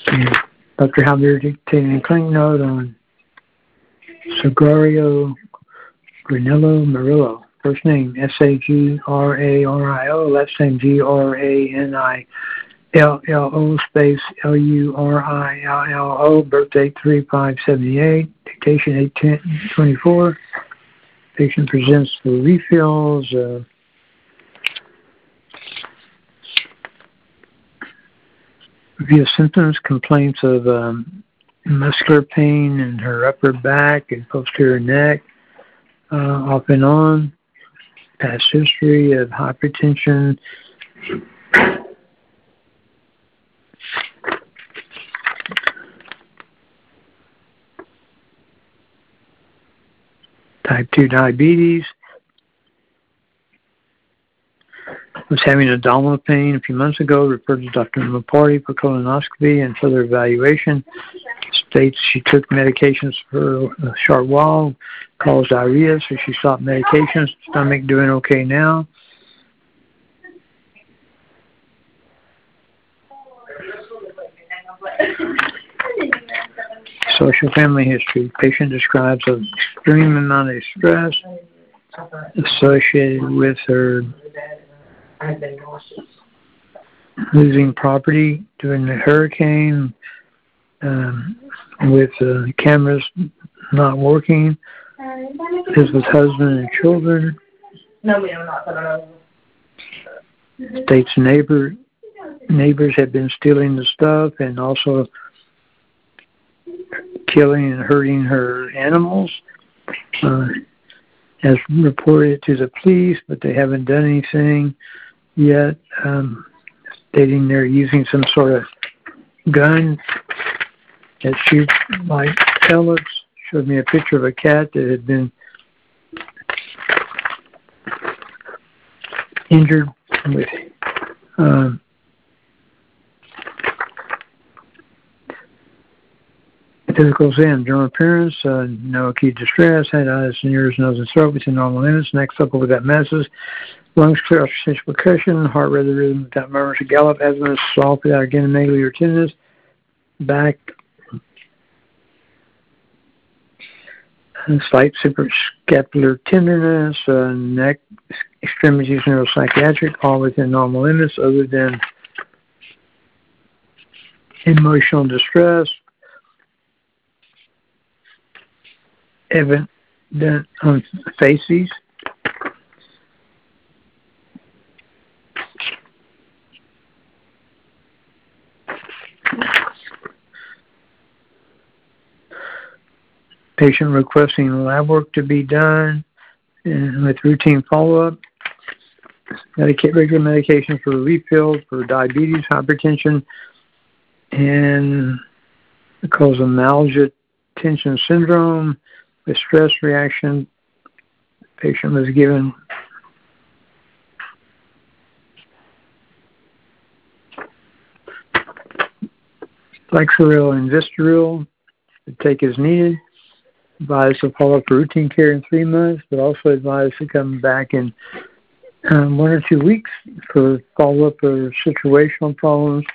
And Dr. Javier taking a clink note on Sagrario Granillo Murillo. First name Sagrario, last name Granillo space Lurillo, birthday 3/5/78, dictation 8/10/24. Patient presents for refills. Review symptoms, complaints of muscular pain in her upper back and posterior neck, off and on. Past history of hypertension. Type 2 diabetes. Was having abdominal pain a few months ago, referred to Dr. Maparty for colonoscopy and further evaluation. States she took medications for a short while, caused diarrhea, so she stopped medications. Stomach doing okay now. Social family history. Patient describes an extreme amount of stress associated with her losing property during the hurricane, with cameras not working, lives with husband and children. States neighbors have been stealing the stuff and also killing and hurting her animals. Has reported it to the police, but they haven't done anything yet, stating they're using some sort of gun that shoots like pellets. Showed me a picture of a cat that had been injured with physical exam. General appearance, no acute distress, had eyes, ears, nose, and throat within normal limits. Neck supple without masses. Lungs clear after sensual percussion. Heart rhythm without murmurs or gallop. Asthma soft without acromegaly or tenderness. Back slight suprascapular tenderness. Neck extremities neuropsychiatric, all within normal limits other than emotional distress. Evident on faces. Patient requesting lab work to be done and with routine follow-up. Regular medication for refills for diabetes, hypertension, and because of myalgia tension syndrome with stress reaction. Patient was given Flexeril and Vistaril to take as needed. Advised to follow up for routine care in 3 months, but also advised to come back in 1 or 2 weeks for follow-up or situational problems.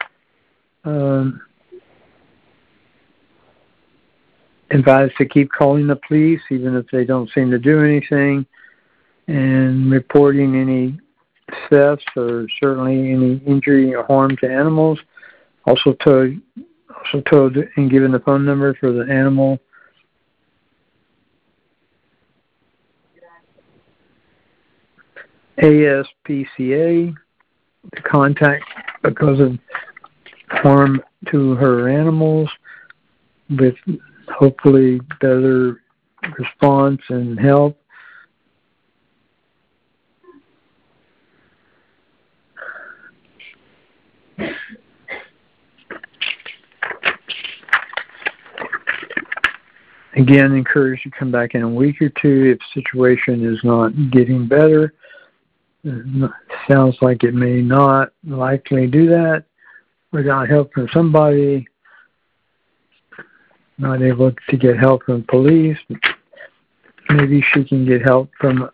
Advised to keep calling the police even if they don't seem to do anything, and reporting any thefts or certainly any injury or harm to animals. Also told and given the phone number for the animal. ASPCA to contact because of harm to her animals, with hopefully better response and help. Again, encouraged to come back in a week or two if the situation is not getting better. Sounds like it may not likely do that without help from somebody. Not able to get help from police. Maybe she can get help from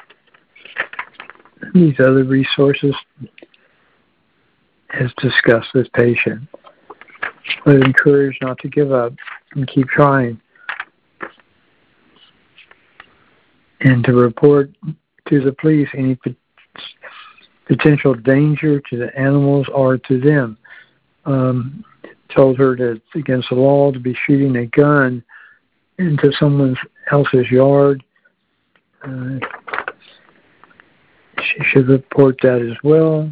these other resources as discussed with patient. but encouraged not to give up and keep trying. And to report to the police any potential danger to the animals or to them. Told her that it's against the law to be shooting a gun into someone else's yard. She should report that as well.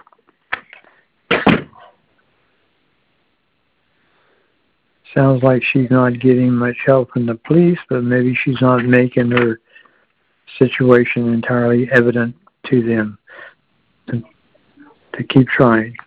Sounds like she's not getting much help from the police, but maybe she's not making her situation entirely evident to them. To keep trying.